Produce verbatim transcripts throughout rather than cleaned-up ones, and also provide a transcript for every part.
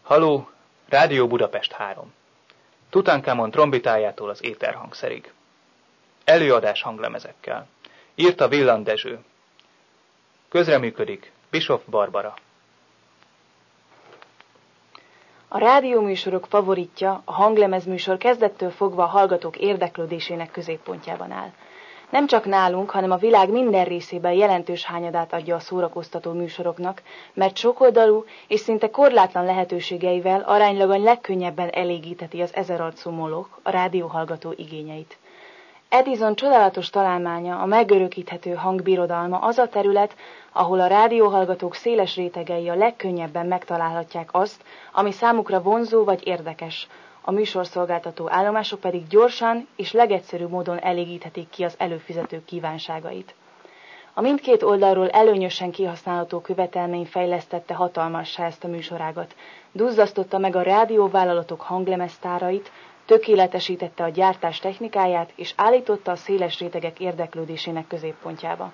Haló, Rádió Budapest három. Tutankamon trombitájától az éterhangszerig. Előadás hanglemezekkel. Írta Villand Dezső. Közreműködik Bischoff Barbara. A rádióműsorok favoritja, a hanglemezműsor kezdettől fogva a hallgatók érdeklődésének középpontjában áll. Nem csak nálunk, hanem a világ minden részében jelentős hányadát adja a szórakoztató műsoroknak, mert sokoldalú és szinte korlátlan lehetőségeivel aránylag a legkönnyebben elégítheti az ezerarcú moloch a rádióhallgató igényeit. Edison csodálatos találmánya, a megörökíthető hangbirodalma az a terület, ahol a rádióhallgatók széles rétegei a legkönnyebben megtalálhatják azt, ami számukra vonzó vagy érdekes, a műsorszolgáltató állomások pedig gyorsan és legegyszerűbb módon elégíthetik ki az előfizetők kívánságait. A mindkét oldalról előnyösen kihasználható követelmény fejlesztette hatalmassá ezt a műsorágat, duzzasztotta meg a rádióvállalatok hanglemeztárait, tökéletesítette a gyártás technikáját, és állította a széles rétegek érdeklődésének középpontjába.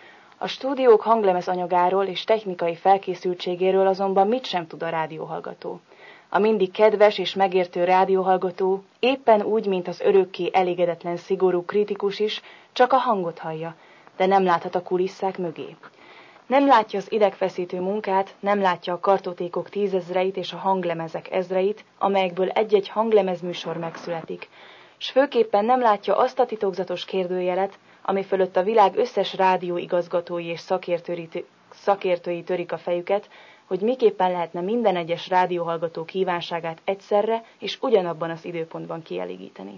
A stúdiók hanglemez anyagáról és technikai felkészültségéről azonban mit sem tud a rádióhallgató. A mindig kedves és megértő rádióhallgató, éppen úgy, mint az örökké elégedetlen szigorú kritikus is, csak a hangot hallja, de nem láthat a kulisszák mögé. Nem látja az idegfeszítő munkát, nem látja a kartotékok tízezreit és a hanglemezek ezreit, amelyekből egy-egy hanglemezműsor megszületik, s főképpen nem látja azt a titokzatos kérdőjelet, ami fölött a világ összes rádióigazgatói és szakértői, szakértői törik a fejüket, hogy miképpen lehetne minden egyes rádióhallgató kívánságát egyszerre és ugyanabban az időpontban kielégíteni.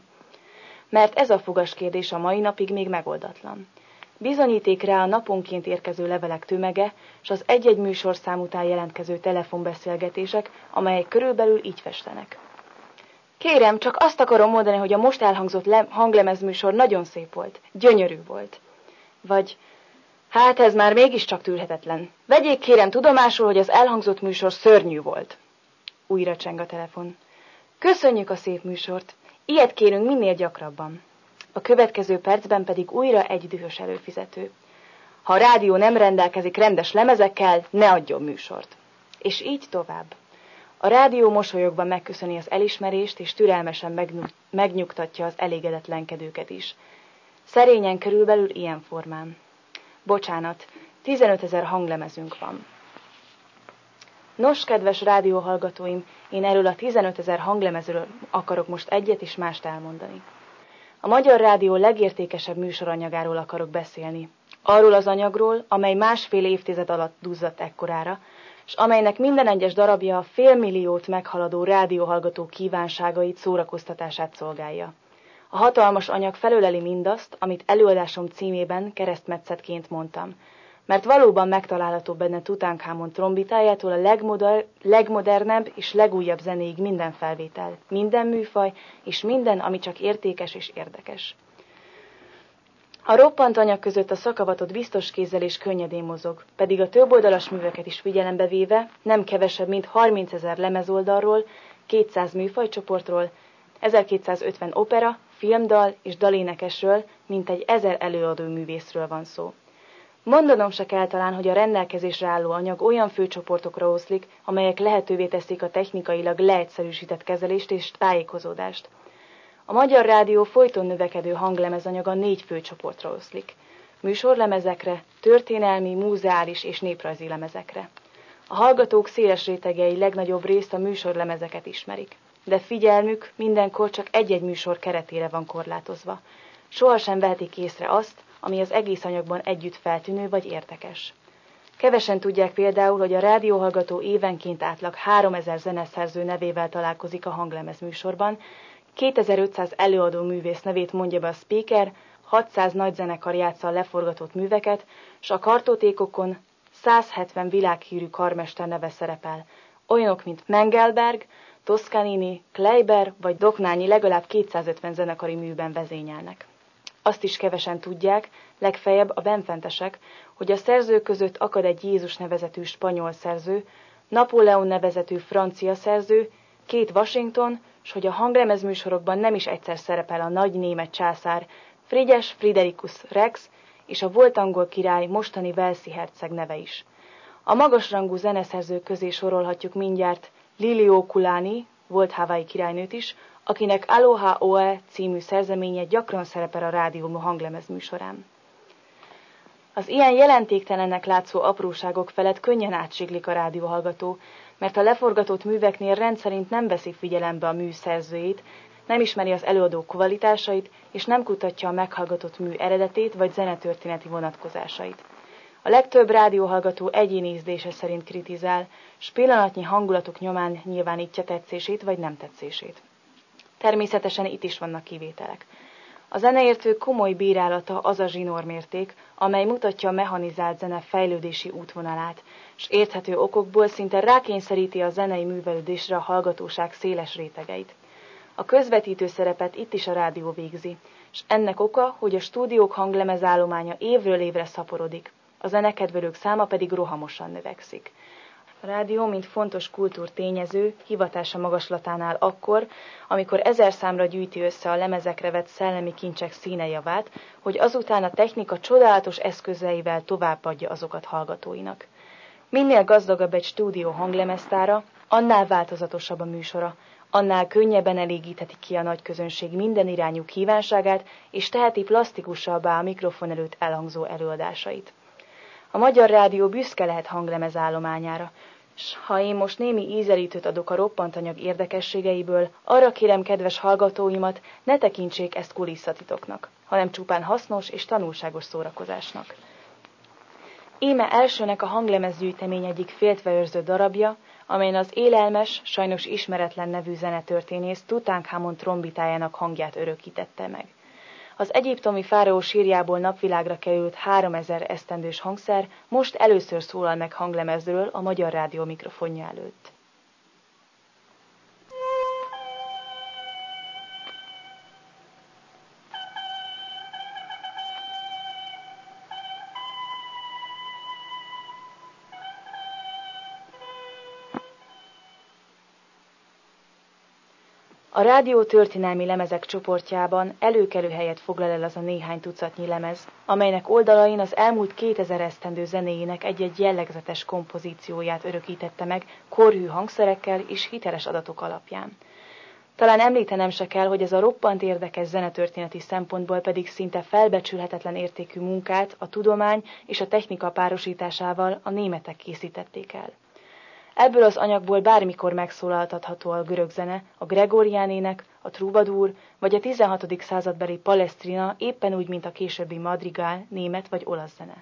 Mert ez a fogas kérdés a mai napig még megoldatlan. Bizonyíték rá a naponként érkező levelek tömege, és az egy-egy műsorszám után jelentkező telefonbeszélgetések, amelyek körülbelül így festenek. Kérem, csak azt akarom mondani, hogy a most elhangzott le- hanglemezműsor nagyon szép volt, gyönyörű volt. Vagy, hát ez már mégiscsak tűrhetetlen. Vegyék kérem tudomásul, hogy az elhangzott műsor szörnyű volt. Újra cseng a telefon. Köszönjük a szép műsort. Ilyet kérünk minél gyakrabban. A következő percben pedig újra egy dühös előfizető. Ha a rádió nem rendelkezik rendes lemezekkel, ne adjon műsort. És így tovább. A rádió mosolyogban megköszöni az elismerést, és türelmesen megnyugtatja az elégedetlenkedőket is. Szerényen körülbelül ilyen formán. Bocsánat, tizenötezer hanglemezünk van. Nos, kedves rádióhallgatóim, én erről a tizenötezer hanglemezről akarok most egyet és mást elmondani. A Magyar Rádió legértékesebb műsoranyagáról akarok beszélni. Arról az anyagról, amely másfél évtized alatt duzzadt ekkorára, és amelynek minden egyes darabja a félmilliót meghaladó rádióhallgató kívánságait, szórakoztatását szolgálja. A hatalmas anyag felöleli mindazt, amit előadásom címében keresztmetszetként mondtam, mert valóban megtalálható benne Tutankamon trombitájától a legmoder- legmodernebb és legújabb zenéig minden felvétel, minden műfaj és minden, ami csak értékes és érdekes. A roppant anyag között a szakavatott biztos kézzel és könnyedén mozog, pedig a többoldalas műveket is figyelembe véve nem kevesebb, mint harmincezer lemezoldalról, kétszáz műfajcsoportról, ezerkétszázötven opera, filmdal és dalénekesről, mint egy ezer előadó művészről van szó. Mondanom se kell talán, hogy a rendelkezésre álló anyag olyan főcsoportokra oszlik, amelyek lehetővé teszik a technikailag leegyszerűsített kezelést és tájékozódást. A Magyar Rádió folyton növekedő hanglemezanyaga négy főcsoportra oszlik. Műsorlemezekre, történelmi, múzeális és néprajzi lemezekre. A hallgatók széles rétegei legnagyobb részt a műsorlemezeket ismerik, de figyelmük mindenkor csak egy-egy műsor keretére van korlátozva. Sohasem vehetik észre azt, ami az egész anyagban együtt feltűnő vagy érdekes. Kevesen tudják például, hogy a rádióhallgató évenként átlag háromezer zeneszerző nevével találkozik a hanglemezműsorban, kétezer-ötszáz előadó művész nevét mondja be a speaker, hatszáz nagyzenekar játsza a leforgatott műveket, s a kartotékokon százhetven világhírű karmester neve szerepel. Olyanok, mint Mengelberg, Toscanini, Kleiber vagy Doknányi legalább kétszázötven zenekari műben vezényelnek. Azt is kevesen tudják, legfeljebb a benfentesek, hogy a szerzők között akad egy Jézus nevezetű spanyol szerző, Napóleon nevezetű francia szerző, két Washington, s hogy a hanglemezműsorokban nem is egyszer szerepel a nagy német császár, Frigyes Fridericus Rex és a volt angol király mostani Walesi herceg neve is. A magasrangú zeneszerzők közé sorolhatjuk mindjárt Liliuokulani, volt Hawaii királynőt is, akinek Aloha Oe című szerzeménye gyakran szerepel a rádió hanglemez műsorán. Az ilyen jelentéktelennek látszó apróságok felett könnyen átsiglik a rádióhallgató, mert a leforgatott műveknél rendszerint nem veszi figyelembe a mű szerzőjét, nem ismeri az előadó kvalitásait, és nem kutatja a meghallgatott mű eredetét vagy zenetörténeti vonatkozásait. A legtöbb rádióhallgató egyéni ízlése szerint kritizál, s pillanatnyi hangulatok nyomán nyilvánítja tetszését vagy nem tetszését. Természetesen itt is vannak kivételek. A zeneértő komoly bírálata az a zsinórmérték, amely mutatja a mechanizált zene fejlődési útvonalát, s érthető okokból szinte rákényszeríti a zenei művelődésre a hallgatóság széles rétegeit. A közvetítő szerepet itt is a rádió végzi, s ennek oka, hogy a stúdiók hanglemezállománya évről évre szaporodik, a zenekedvelők száma pedig rohamosan növekszik. A rádió, mint fontos kultúrtényező, hivatása magaslatánál akkor, amikor ezer számra gyűjti össze a lemezekre vett szellemi kincsek színejavát, hogy azután a technika csodálatos eszközeivel továbbadja azokat hallgatóinak. Minél gazdagabb egy stúdió hanglemeztára, annál változatosabb a műsora, annál könnyebben elégítheti ki a nagy közönség minden irányú kívánságát, és teheti plastikusabbá a mikrofon előtt elhangzó előadásait. A Magyar Rádió büszke lehet hanglemezállományára, s ha én most némi ízelítőt adok a roppantanyag érdekességeiből, arra kérem kedves hallgatóimat, ne tekintsék ezt kulisszatitoknak, hanem csupán hasznos és tanulságos szórakozásnak. Íme elsőnek a hanglemezgyűjtemény egyik féltve őrzött darabja, amelyen az élelmes, sajnos ismeretlen nevű zenetörténész Tutankamon trombitájának hangját örökítette meg. Az egyiptomi fáraó sírjából napvilágra került háromezer esztendős hangszer most először szólal meg hanglemezről a Magyar Rádió mikrofonja előtt. A rádió történelmi lemezek csoportjában előkelő helyet foglal el az a néhány tucatnyi lemez, amelynek oldalain az elmúlt kétezer esztendő zenéjének egy-egy jellegzetes kompozícióját örökítette meg korhű hangszerekkel és hiteles adatok alapján. Talán említenem se kell, hogy ez a roppant érdekes zenetörténeti szempontból pedig szinte felbecsülhetetlen értékű munkát a tudomány és a technika párosításával a németek készítették el. Ebből az anyagból bármikor megszólaltatható a görög zene, a gregorián ének, a troubadour vagy a tizenhatodik századbeli palestrina éppen úgy, mint a későbbi madrigál, német vagy olasz zene.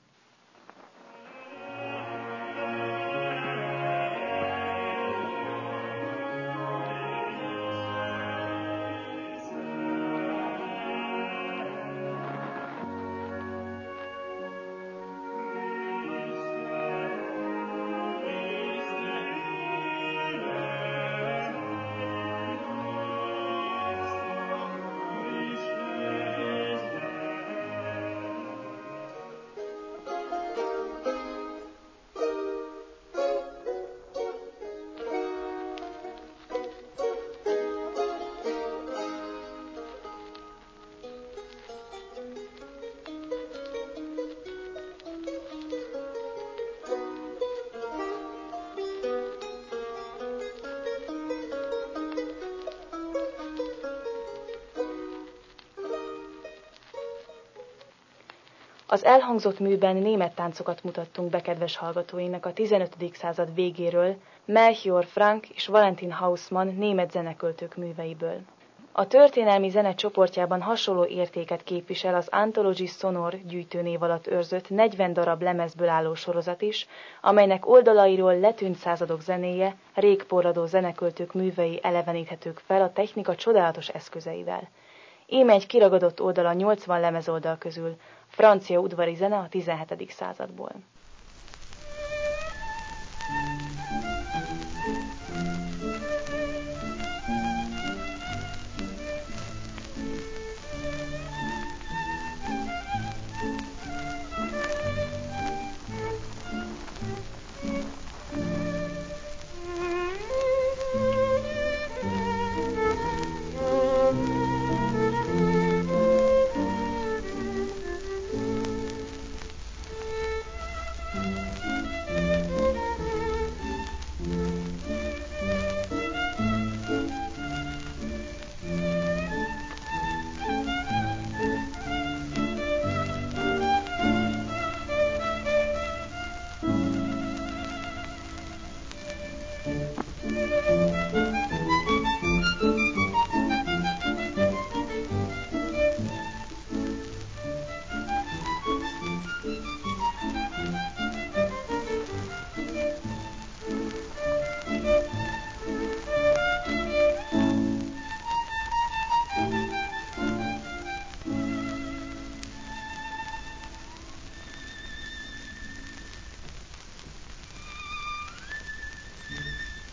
Az elhangzott műben német táncokat mutattunk be kedves hallgatóinknak a tizenötödik század végéről, Melchior Frank és Valentin Hausmann német zeneköltők műveiből. A történelmi zene csoportjában hasonló értéket képvisel az Anthology Sonor gyűjtőnév alatt őrzött negyven darab lemezből álló sorozat is, amelynek oldalairól letűnt századok zenéje, régporradó zeneköltők művei eleveníthetők fel a technika csodálatos eszközeivel. Íme egy kiragadott oldal a nyolcvan lemezoldal közül, francia udvari zene a tizenhetedik századból.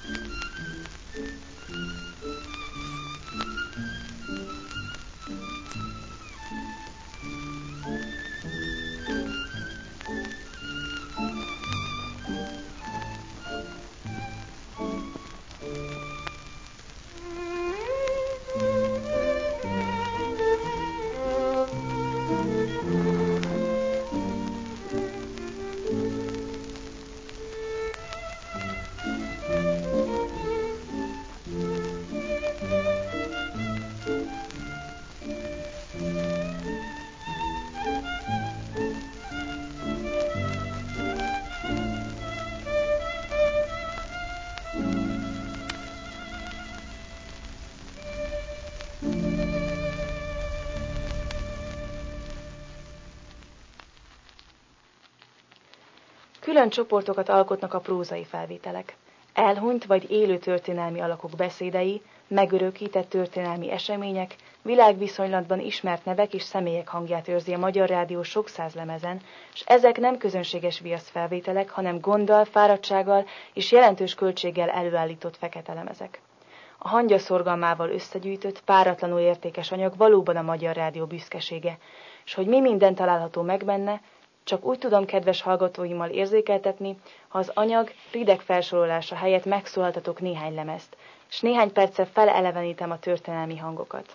Külön csoportokat alkotnak a prózai felvételek. Elhunyt vagy élő történelmi alakok beszédei, megörökített történelmi események, világviszonylatban ismert nevek és személyek hangját őrzi a Magyar Rádió sok száz lemezen, és ezek nem közönséges viaszfelvételek, hanem gonddal, fáradtsággal és jelentős költséggel előállított fekete lemezek. A hangya szorgalmával összegyűjtött, páratlanul értékes anyag valóban a Magyar Rádió büszkesége, és hogy mi minden található meg benne, csak úgy tudom kedves hallgatóimmal érzékeltetni, ha az anyag rideg felsorolása helyett megszólaltatok néhány lemezt, és néhány perccel felelevenítem a történelmi hangokat.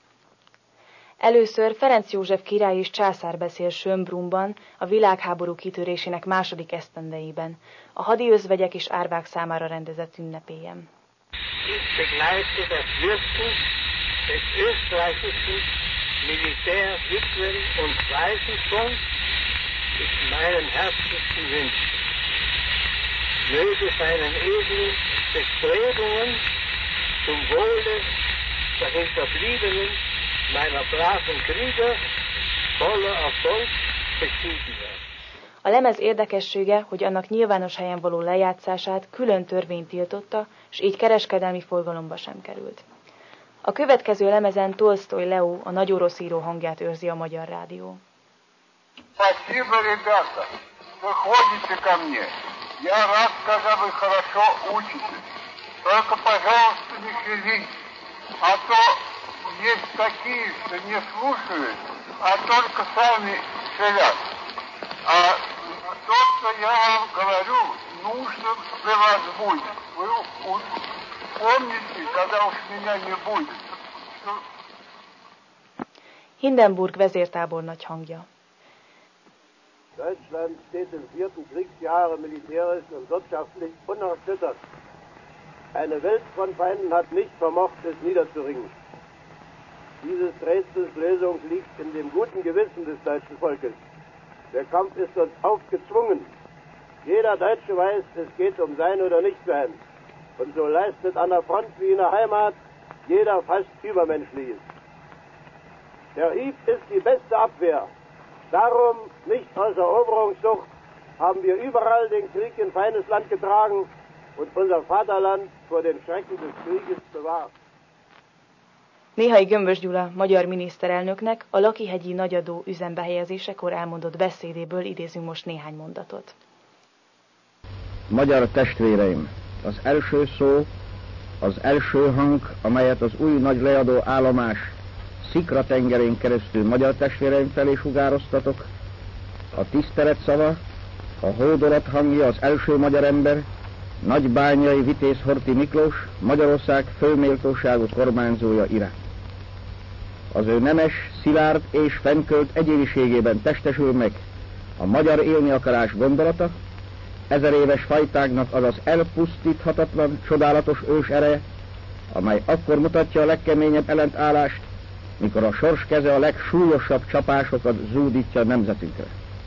Először Ferenc József király és császár beszél Schönbrunn-ban a világháború kitörésének második esztendejében, a hadi özvegyek és árvák számára rendezett ünnepélyen. Ich begleite das Wirken des österreichischen Militär-, Witwen- und Waisenfonds mit meinen herzlichsten Wünschen. Möge seinen edlen Bestrebungen zum Wohle der Hinterbliebenen meiner braven Krieger voller Erfolg beschieden werden. A lemez érdekessége, hogy annak nyilvános helyen való lejátszását külön törvény tiltotta, és így kereskedelmi forgalomba sem került. A következő lemezen Tolsztoj Leo, a nagy orosz író hangját őrzi a Magyar Rádió. Спасибо, ребята, вы ходите ко мне. Я рад, когда вы хорошо учитесь. Только, пожалуйста, не шевелитесь, а то есть такие, что не слушают, а только сами шевят. А то, что я вам говорю, нужно для вас будет. Вы помните, когда уж меня не будет. Hindenburg vezértábornagy hangja. Deutschland steht im vierten Kriegsjahre militärisch und wirtschaftlich unerschüttert. Eine Welt von Feinden hat nicht vermocht, es niederzuringen. Dieses Rätsels Lösung liegt in dem guten Gewissen des deutschen Volkes. Der Kampf ist uns aufgezwungen. Jeder Deutsche weiß, es geht um sein oder nicht sein. Und so leistet an der Front wie in der Heimat jeder fast Übermenschliches. Der Hieb ist die beste Abwehr. Darum, nicht aus Eroberungssucht, haben wir überall den Krieg in feines Land getragen und unser Vaterland vor den Schrecken des Krieges bewahrt. Néhai Gömbös Gyula, magyar miniszterelnöknek a Lakihegyi nagyadó üzembe helyezésekor elmondott beszédéből idézünk most néhány mondatot. Magyar testvéreim, az első szó, az első hang, amelyet az új nagy leadó állomás Szikra tengerén keresztül magyar testvéreim felé sugároztatok, a tisztelet szava, a hódolat hangja az első magyar ember, Nagybányai Vitéz Horthy Miklós, Magyarország főméltóságú kormányzója iránt. Az ő nemes, szilárd és fennkölt egyéniségében testesül meg a magyar élni akarás gondolata, ezer éves fajtágnak az az elpusztíthatatlan, csodálatos ős ereje, amely akkor mutatja a legkeményebb ellentállást, mikor a sors keze a legsúlyosabb csapásokat zúdítja nemzetünkre.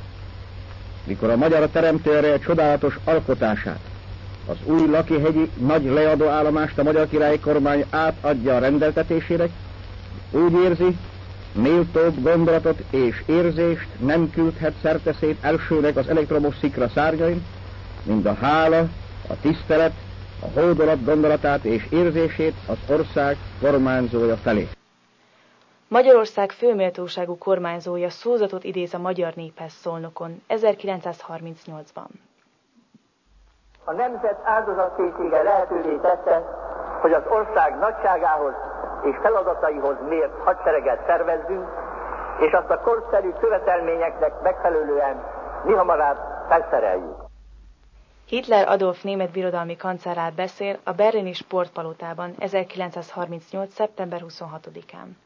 Mikor a magyar teremtő ereje csodálatos alkotását, az új lakihegyi nagy leadó állomást a magyar királyi kormány átadja a rendeltetésére, úgy érzi, méltóbb gondolatot és érzést nem küldhet szerteszét elsőnek az elektromos szikra szárnyain, mint a hála, a tisztelet, a hódolat gondolatát és érzését az ország kormányzója felé. Magyarország főméltóságú kormányzója szózatot idéz a magyar néphez Szolnokon ezerkilencszázharmincnyolcban. A nemzet áldozatkészsége lehetővé tette, hogy az ország nagyságához és feladataihoz mért hadsereget szervezzünk, és azt a korszerű követelményeknek megfelelően mihamarabb felszereljük. Hitler Adolf német birodalmi kancellár beszél a berlini Sportpalotában ezerkilencszázharmincnyolc. szeptember huszonhatodikán.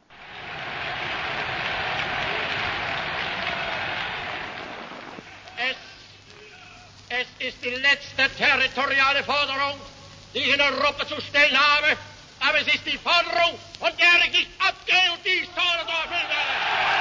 Es, es ist die letzte territoriale Forderung, die ich in Europa zu stellen habe, aber es ist die Forderung, von der ich nicht abgehe und die ich fordere zu erfüllen werde.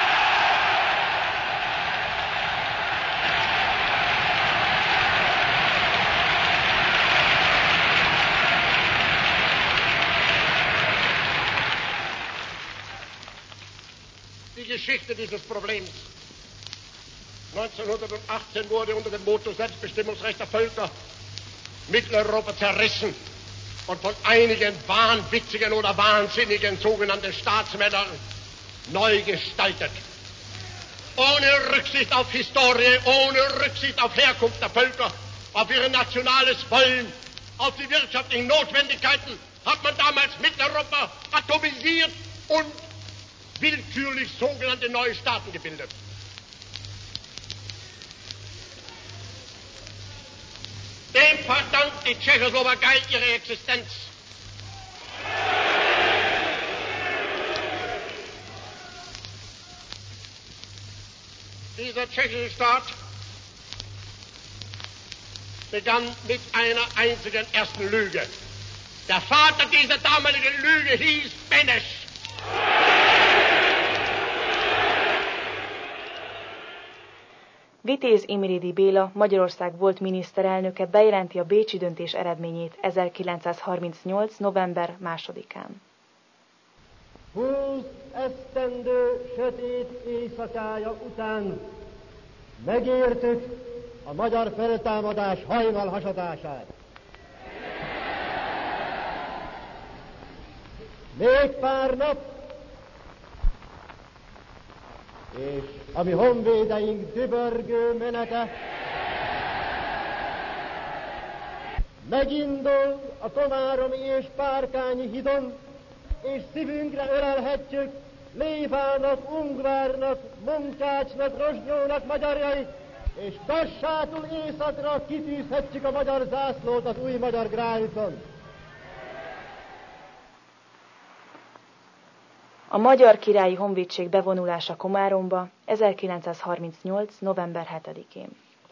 Die Geschichte dieses Problems. neunzehnhundertachtzehn wurde unter dem Motto Selbstbestimmungsrecht der Völker Mitteleuropa zerrissen und von einigen wahnwitzigen oder wahnsinnigen sogenannten Staatsmännern neu gestaltet. Ohne Rücksicht auf Historie, ohne Rücksicht auf Herkunft der Völker, auf ihr nationales Wollen, auf die wirtschaftlichen Notwendigkeiten hat man damals Mitteleuropa atomisiert und willkürlich sogenannte neue Staaten gebildet. Dem verdankt die Tschechoslowakei ihre Existenz. Dieser tschechische Staat begann mit einer einzigen ersten Lüge. Der Vater dieser damaligen Lüge hieß Benes. Vitéz Imrédi Béla, Magyarország volt miniszterelnöke bejelenti a bécsi döntés eredményét ezerkilencszázharmincnyolc. november másodikán. Húsz esztendő sötét éjszakája után megértük a magyar feltámadás hajnal hasadását. Még pár nap, és ami honvédeink dübörgő menete megindul a komáromi és párkányi hidon, és szívünkre ölelhetjük Lévának, Ungvárnak, Munkácsnak, Rozsnyónak magyarjait, és Kassától északra kitűzhetjük a magyar zászlót az új magyar grájuton. A Magyar Királyi Honvédség bevonulása Komáromba ezerkilencszázharmincnyolc. november hetedikén.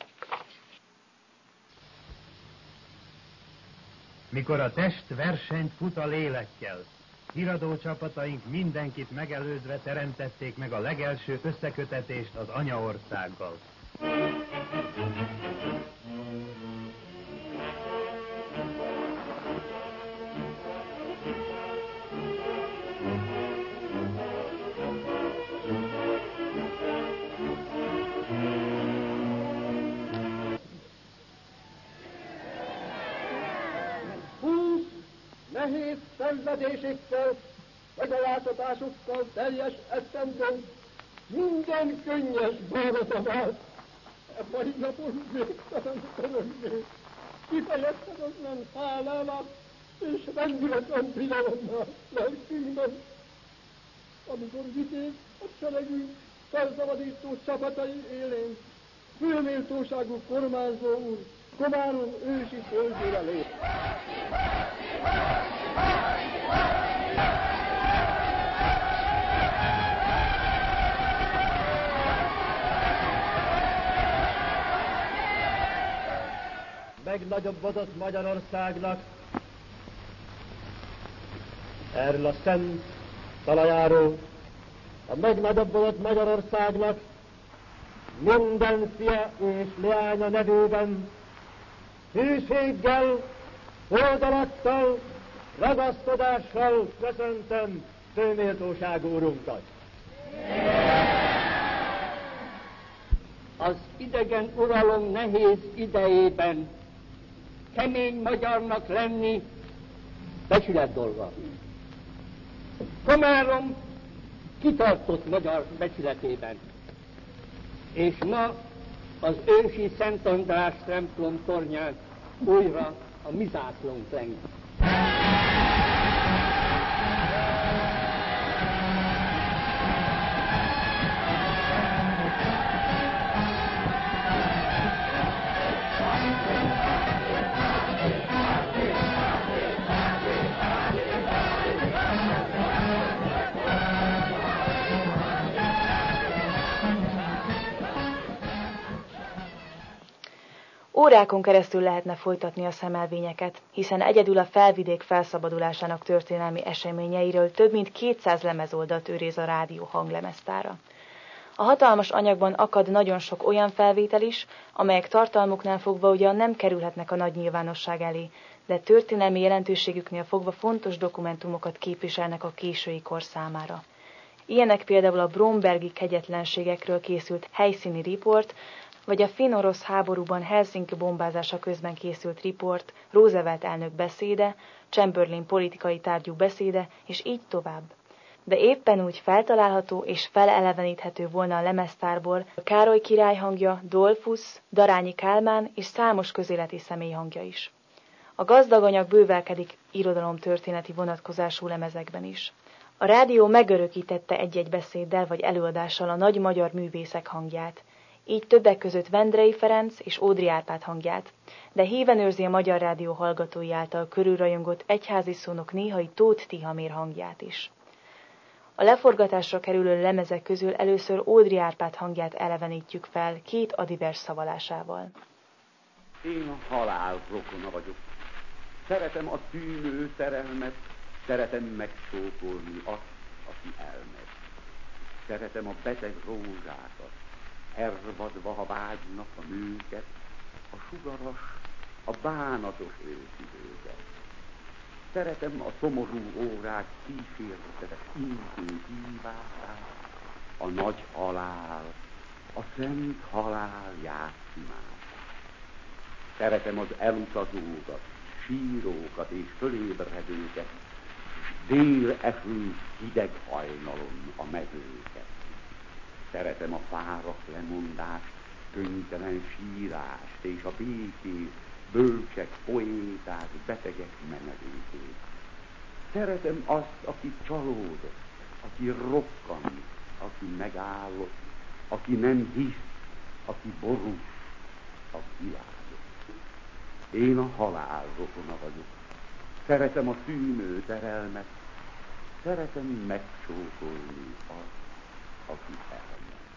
Mikor a test versenyt fut a lélekkel, híradó csapataink mindenkit megelőzve teremtették meg a legelső összekötetést az anyaországgal. Nehéz szenvedésekkel, megalátotásokkal teljes esztendőn minden könnyes bánatom át. E mai napon végtelen örömmé, kifejezhetetlen hálámat és rendületlen bizalommal lelkünkben, amikor Vitéz hadseregünk felszabadító csapatai élén főméltóságú kormányzó úr Komárom ősi földjére lép. Megnagyobbodott Magyarországnak erről a szent talajáról, a megnagyobbodott Magyarországnak minden fia és leánya nevében hűséggel, oldalattal, ragaszkodással köszöntöm főméltóságú úrunkat. Az idegen uralom nehéz idejében kemény magyarnak lenni becsület dolga. Komárom kitartott magyar becsületében, és ma az ősi Szent András templom tornyán újra a mi zászlónk leng. Órákon keresztül lehetne folytatni a szemelvényeket, hiszen egyedül a felvidék felszabadulásának történelmi eseményeiről több mint kétszáz lemezoldalt őriz a rádió hanglemeztára. A hatalmas anyagban akad nagyon sok olyan felvétel is, amelyek tartalmuknál fogva ugyan nem kerülhetnek a nagy nyilvánosság elé, de történelmi jelentőségüknél fogva fontos dokumentumokat képviselnek a késői kor számára. Ilyenek például a brombergi kegyetlenségekről készült helyszíni riport, vagy a finn-orosz háborúban Helsinki bombázása közben készült riport, Roosevelt elnök beszéde, Chamberlain politikai tárgyú beszéde, és így tovább. De éppen úgy feltalálható és feleleveníthető volna a lemeztárból a Károly király hangja, Dollfuss, Darányi Kálmán és számos közéleti személy hangja is. A gazdag anyag bővelkedik irodalomtörténeti vonatkozású lemezekben is. A rádió megörökítette egy-egy beszéddel vagy előadással a nagy magyar művészek hangját, így többek között Vendrei Ferenc és Ódry Árpád hangját, de híven őrzi a Magyar Rádió hallgatói által körülrajongott egyházi szónok néhai Tóth Tihamér hangját is. A leforgatásra kerülő lemezek közül először Ódry Árpád hangját elevenítjük fel két adivers szavalásával. Én a halál rokona vagyok. Szeretem a tűnő szerelmet, szeretem megcsókolni azt, aki elmegy. Szeretem a beteg rózsákat, hervadva, ha vágynak a nőket, a sugaras, a bánatos őszidőket. Szeretem a szomorú órák kísérletes intő hívását, a nagy halál, a szent halál játszimását. Szeretem az elutazókat, sírókat és fölébredőket, és dél-eső hideg hajnalon a mezőket. Szeretem a fáradt lemondást, könnytelen sírást és a békét, bölcsek, poéták, betegek menedékét. Szeretem azt, aki csalódott, aki rokkan, aki megállott, aki nem hisz, aki borús, a világot. Én a halál rokona vagyok. Szeretem a tűnő terelmet, szeretem megcsókolni azt, aki elmegy.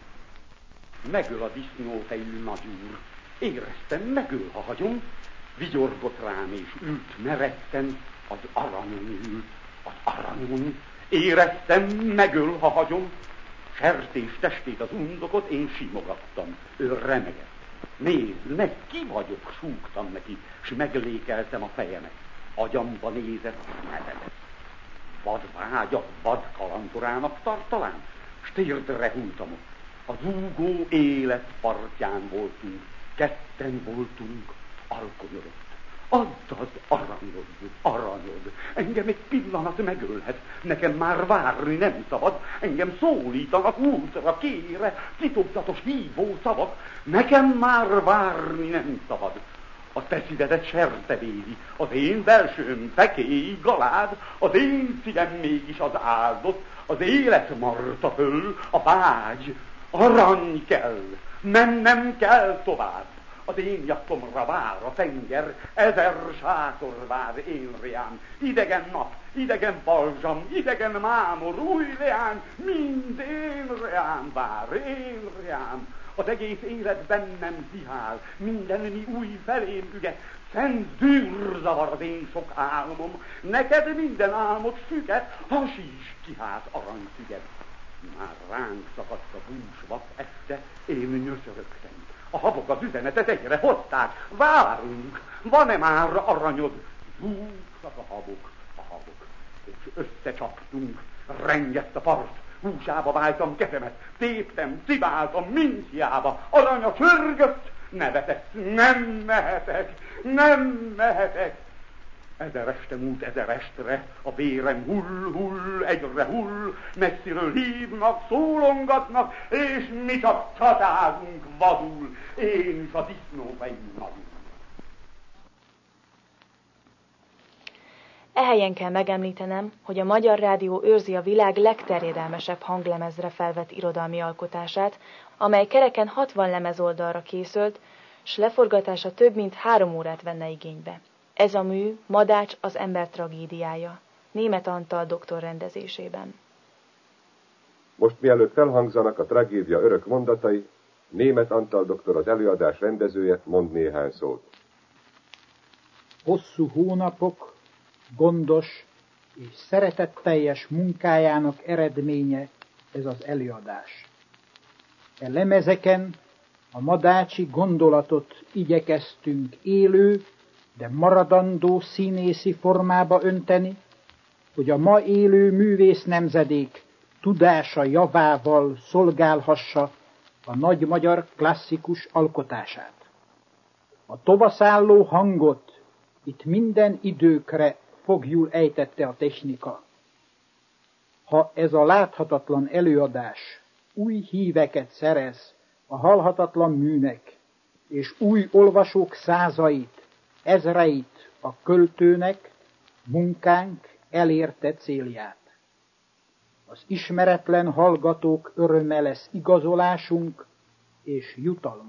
Megöl a disznófejű nagyúr, éreztem, megöl, ha hagyom, vigyorgott rám és ült meretten, az aranyon ült, az aranyon, éreztem, megöl, ha hagyom, sertés testét az undokot én simogattam, ő remegett. Nézd meg, ki vagyok, súgtam neki, s meglékeltem a fejemet, agyamba nézett, nevetett. Vad vágyak, vad kalantorának tart talán, s térdre hultam ott. A zúgó élet partján voltunk, ketten voltunk, alkonyodott. Add az aranyod, aranyod, engem egy pillanat megölhet, nekem már várni nem szabad, engem szólítanak útra, kére, titokzatos hívó szavak, nekem már várni nem szabad. A te szívedet serte védi, az én belsőm pekély, galád, az én szívem mégis az áldott, az élet marta föl, a vágy, arany kell, mennem kell tovább. Az én jaktomra vár a tenger, ezer sátor vár én reám, idegen nap, idegen balzsam, idegen mámor, új leány, mind én reám vár, én reám. Az egész élet bennem zihál, minden mi új felém üge, szent zűrzavar az én sok álmom, neked minden álmod süket, hasíts ki hát aranyszüget. Már ránk szakadt a búsvak este, én nyöszörögtem. A habok az üzenetet egyre hozták, várunk, van-e már aranyod? Zúgtak a habok, a habok, és összecsaptunk, rengett a part, húsába váltam kezemet, téptem, cibáltam, mind hiába, aranya csörgött, nevetett, nem mehetek, nem mehetek. Ezer este múlt ezer estre, a vérem hull, hull, egyre hull, messziről hívnak, szólongatnak, és mi csak csatázunk vadul, én is a disznófejű nagyul. Ehelyen kell megemlítenem, hogy a Magyar Rádió őrzi a világ legterjedelmesebb hanglemezre felvett irodalmi alkotását, amely kereken hatvan lemezoldalra készült, s leforgatása több mint három órát venne igénybe. Ez a mű Madács az ember tragédiája, Németh Antal doktor rendezésében. Most mielőtt felhangzanak a tragédia örök mondatai, Németh Antal doktor, az előadás rendezője, mond néhány szót. Hosszú hónapok, gondos és szeretetteljes munkájának eredménye ez az előadás. E lemezeken a madácsi gondolatot igyekeztünk élő, de maradandó színészi formába önteni, hogy a ma élő művész nemzedék tudása javával szolgálhassa a nagy magyar klasszikus alkotását. A tovaszálló hangot itt minden időkre fogjul ejtette a technika. Ha ez a láthatatlan előadás új híveket szerez a hallhatatlan műnek, és új olvasók százait, ezreit a költőnek, munkánk elérte célját. Az ismeretlen hallgatók öröme lesz igazolásunk és jutalmunk.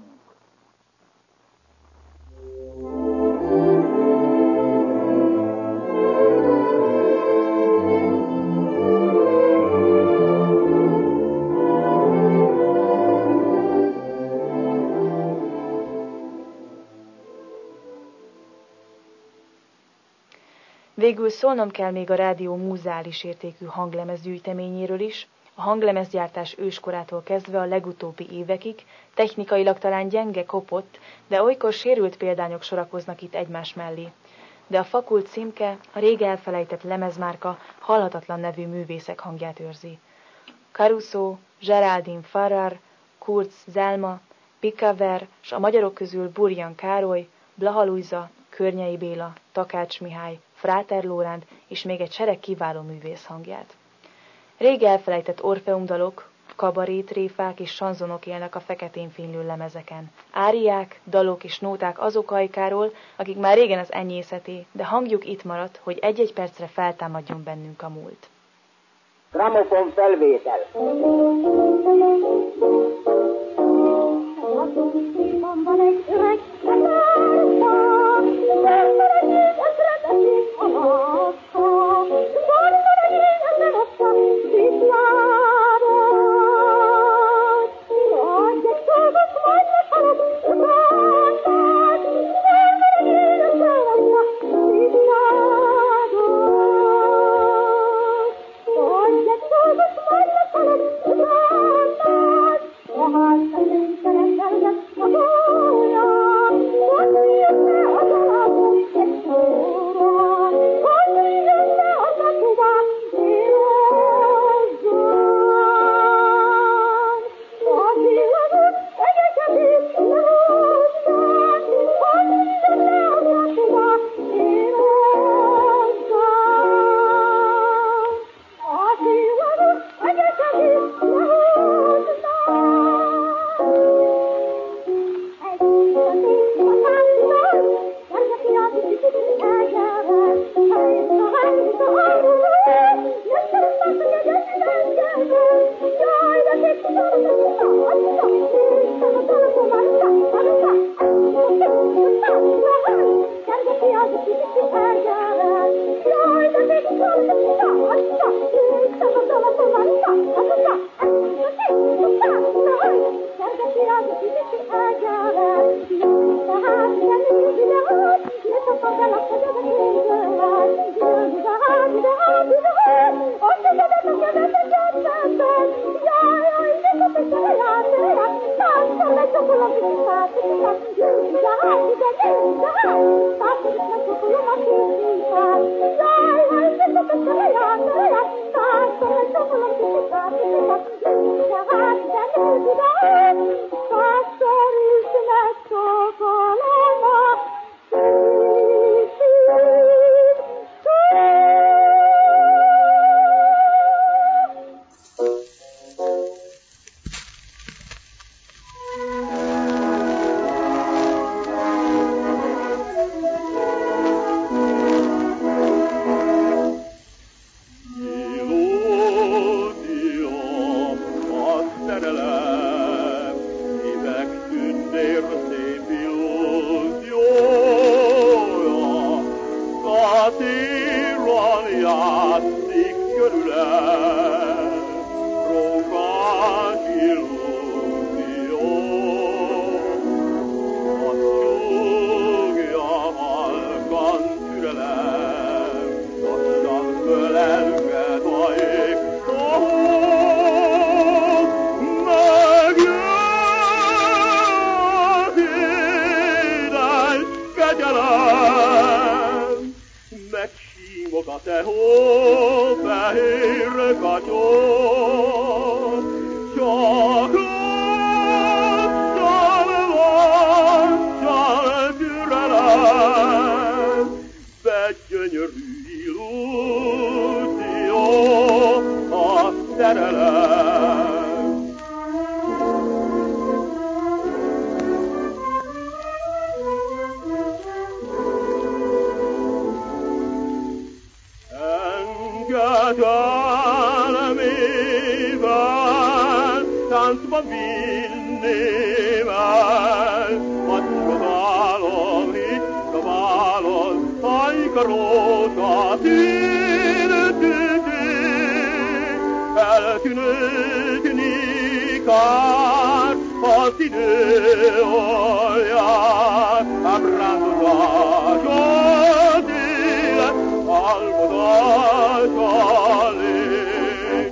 Végül szólnom kell még a rádió múzeális értékű hanglemezgyűjteményéről is, a hanglemezgyártás őskorától kezdve a legutóbbi évekig, technikailag talán gyenge, kopott, de olykor sérült példányok sorakoznak itt egymás mellé. De a fakult címke, a rég elfelejtett lemezmárka halhatatlan nevű művészek hangját őrzi. Caruso, Geraldine Farrar, Kurz Zelma, Pikaver, s a magyarok közül Burjan Károly, Blaha Lujza, Környei Béla, Takács Mihály, Fráter Lóránd és még egy sereg kiváló művész hangját. Rég elfelejtett orfeumdalok, kabarétréfák és sanzonok élnek a feketén fénylő lemezeken. Áriák, dalok és nóták azok ajkáról, akik már régen az enyészeté, de hangjuk itt maradt, hogy egy-egy percre feltámadjon bennünk a múlt. Gramofon felvétel. Van egy öreg Oh, Katírral játszik körülem, rókás illúzió. Azt súgja halkan türelem, lassan fölelget a ég. Megsímog a tehó-fehér katyó, csak lassan, lassan türelem, begyönyörű illúzió a szerelem. Elmével, táncba vinnével, hadd csodálom, hidd csodálom, hajkaróta tűnő-tűnő, eltűnődni kár az idő olján, ábrándozás az élet, alkodás a lég.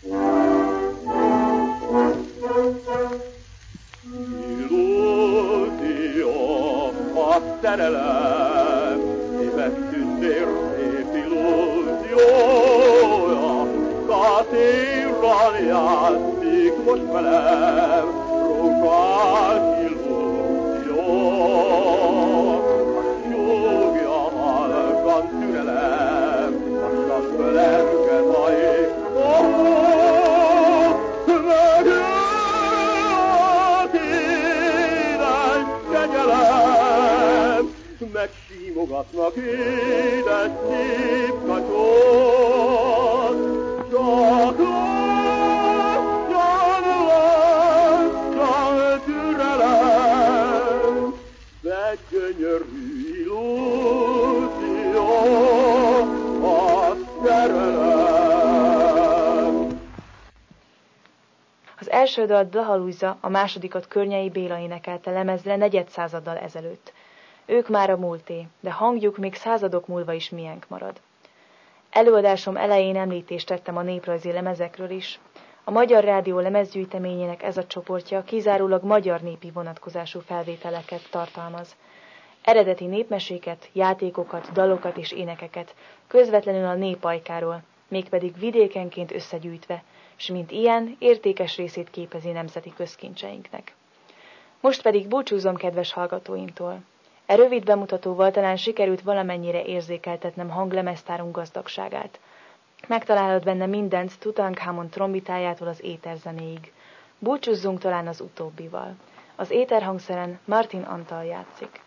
Illúzió, a szerelem, szíved tündér, szép illúziója, Katírral játszik most velem, rókás illúzió. A súgja halkan türelem, lassan fölelget a ég. Megsímogatnak édes szép kacsót, csak lassan, lassan türelem, de gyönyörű illúzió a szerelem. Az első dalt Blaha Lujza, a másodikat Környei Béla énekelte lemezre negyedszázaddal ezelőtt. Ők már a múlté, de hangjuk még századok múlva is miénk marad. Előadásom elején említést tettem a néprajzi lemezekről is. A Magyar Rádió lemezgyűjteményének ez a csoportja kizárólag magyar népi vonatkozású felvételeket tartalmaz. Eredeti népmeséket, játékokat, dalokat és énekeket, közvetlenül a nép ajkáról, mégpedig vidékenként összegyűjtve, s mint ilyen értékes részét képezi nemzeti közkincseinknek. Most pedig búcsúzom kedves hallgatóimtól. E rövid bemutatóval talán sikerült valamennyire érzékeltetnem hanglemeztárunk gazdagságát. Megtalálod benne mindent Tutankamon trombitájától az éterzenéig. Búcsúzzunk talán az utóbbival. Az éterhangszeren Martin Antal játszik.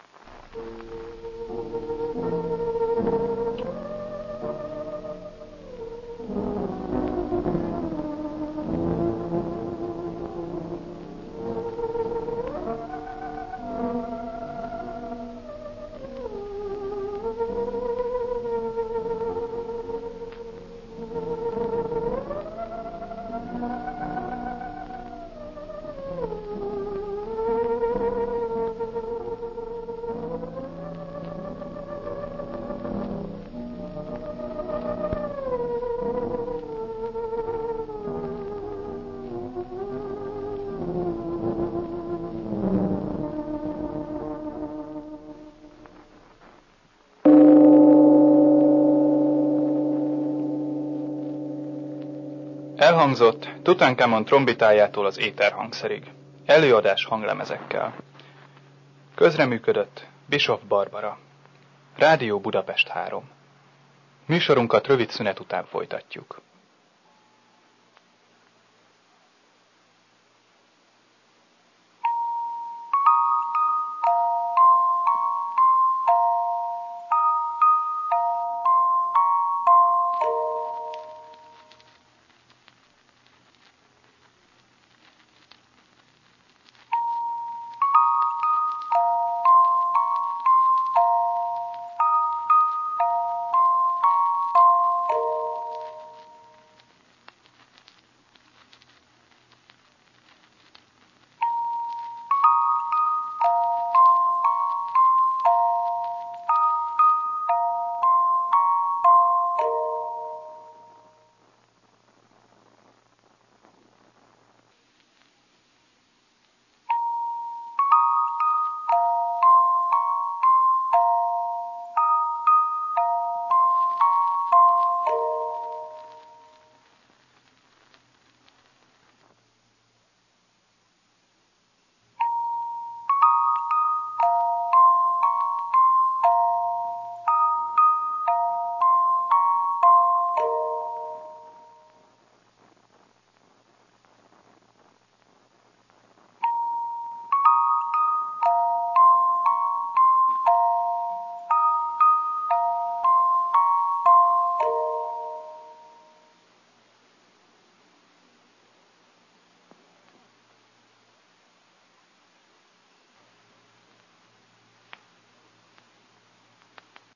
Elhangzott Tutankamon trombitájától az éterhangszerig, előadás hanglemezekkel. Közreműködött Bischoff Barbara. Rádió Budapest három. Műsorunkat rövid szünet után folytatjuk.